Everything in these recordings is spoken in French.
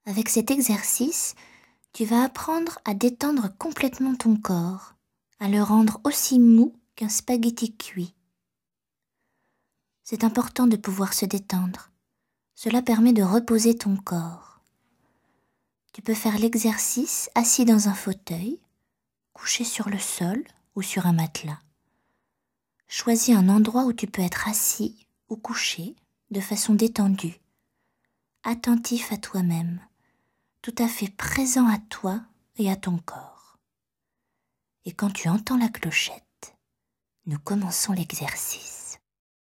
Avec cet exercice, tu vas apprendre à détendre complètement ton corps, à le rendre aussi mou qu'un spaghetti cuit. C'est important de pouvoir se détendre. Cela permet de reposer ton corps. Tu peux faire l'exercice assis dans un fauteuil, couché sur le sol ou sur un matelas. Choisis un endroit où tu peux être assis ou couché de façon détendue, attentif à toi-même, tout à fait présent à toi et à ton corps. Et quand tu entends la clochette, nous commençons l'exercice.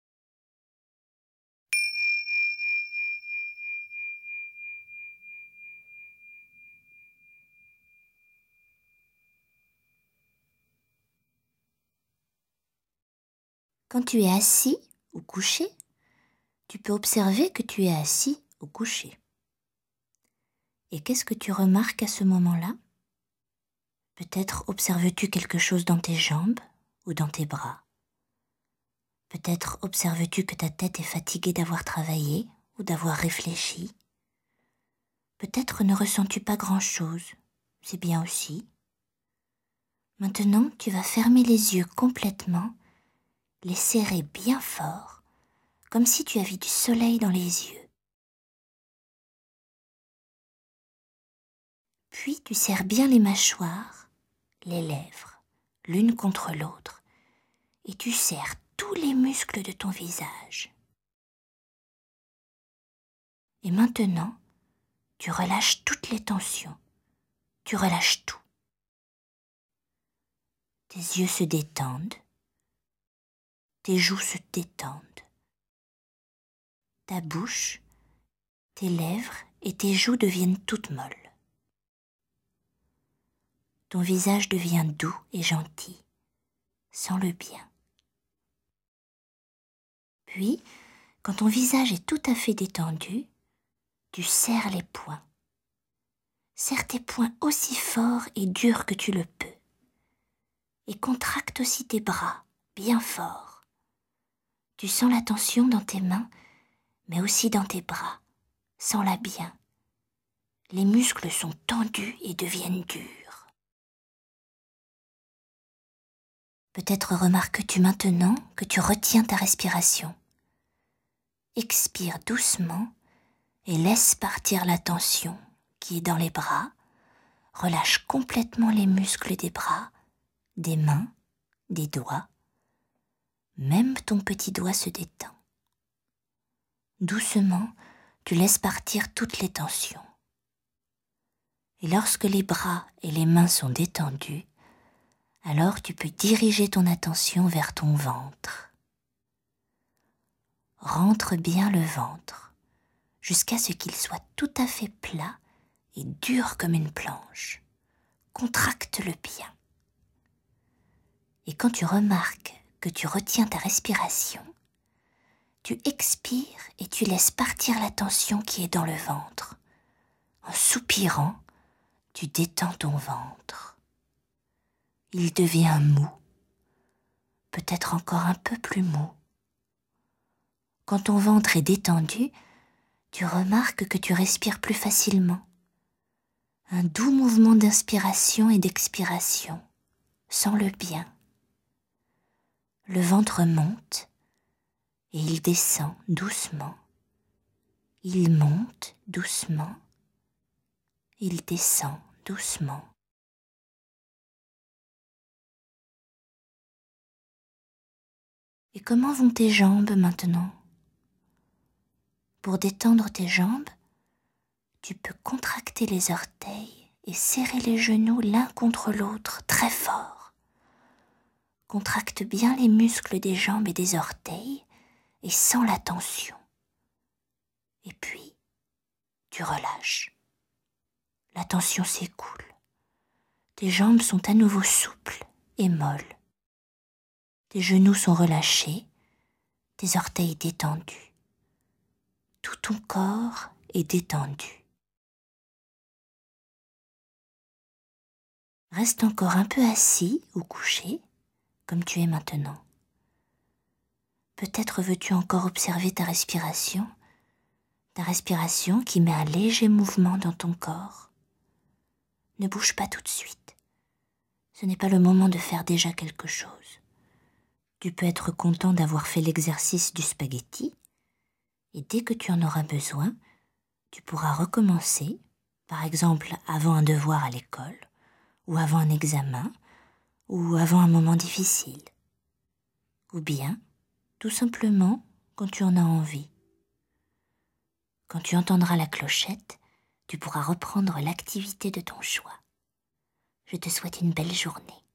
Quand tu es assis ou couché, tu peux observer que tu es assis ou couché. Et qu'est-ce que tu remarques à ce moment-là? Peut-être observes-tu quelque chose dans tes jambes ou dans tes bras. Peut-être observes-tu que ta tête est fatiguée d'avoir travaillé ou d'avoir réfléchi. Peut-être ne ressens-tu pas grand-chose, c'est bien aussi. Maintenant, tu vas fermer les yeux complètement, les serrer bien fort, comme si tu avais du soleil dans les yeux. Puis tu serres bien les mâchoires, les lèvres, l'une contre l'autre, et tu serres tous les muscles de ton visage. Et maintenant, tu relâches toutes les tensions, tu relâches tout. Tes yeux se détendent, tes joues se détendent, ta bouche, tes lèvres et tes joues deviennent toutes molles. Ton visage devient doux et gentil, sens-le bien. Puis, quand ton visage est tout à fait détendu, tu serres les poings. Serre tes poings aussi fort et dur que tu le peux. Et contracte aussi tes bras, bien fort. Tu sens la tension dans tes mains, mais aussi dans tes bras. Sens-la bien. Les muscles sont tendus et deviennent durs. Peut-être remarques-tu maintenant que tu retiens ta respiration. Expire doucement et laisse partir la tension qui est dans les bras. Relâche complètement les muscles des bras, des mains, des doigts. Même ton petit doigt se détend. Doucement, tu laisses partir toutes les tensions. Et lorsque les bras et les mains sont détendus, alors tu peux diriger ton attention vers ton ventre. Rentre bien le ventre, jusqu'à ce qu'il soit tout à fait plat et dur comme une planche. Contracte-le bien. Et quand tu remarques que tu retiens ta respiration, tu expires et tu laisses partir la tension qui est dans le ventre. En soupirant, tu détends ton ventre. Il devient mou, peut-être encore un peu plus mou. Quand ton ventre est détendu, tu remarques que tu respires plus facilement. Un doux mouvement d'inspiration et d'expiration. Sens-le bien. Le ventre monte et il descend doucement. Il monte doucement. Il descend doucement. Et comment vont tes jambes maintenant? Pour détendre tes jambes, tu peux contracter les orteils et serrer les genoux l'un contre l'autre très fort. Contracte bien les muscles des jambes et des orteils et sens la tension. Et puis, tu relâches. La tension s'écoule. Tes jambes sont à nouveau souples et molles. Tes genoux sont relâchés, tes orteils détendus. Tout ton corps est détendu. Reste encore un peu assis ou couché, comme tu es maintenant. Peut-être veux-tu encore observer ta respiration, ta respiration qui met un léger mouvement dans ton corps. Ne bouge pas tout de suite. Ce n'est pas le moment de faire déjà quelque chose. Tu peux être content d'avoir fait l'exercice du spaghetti et dès que tu en auras besoin, tu pourras recommencer, par exemple avant un devoir à l'école, ou avant un examen, ou avant un moment difficile. Ou bien, tout simplement, quand tu en as envie. Quand tu entendras la clochette, tu pourras reprendre l'activité de ton choix. Je te souhaite une belle journée.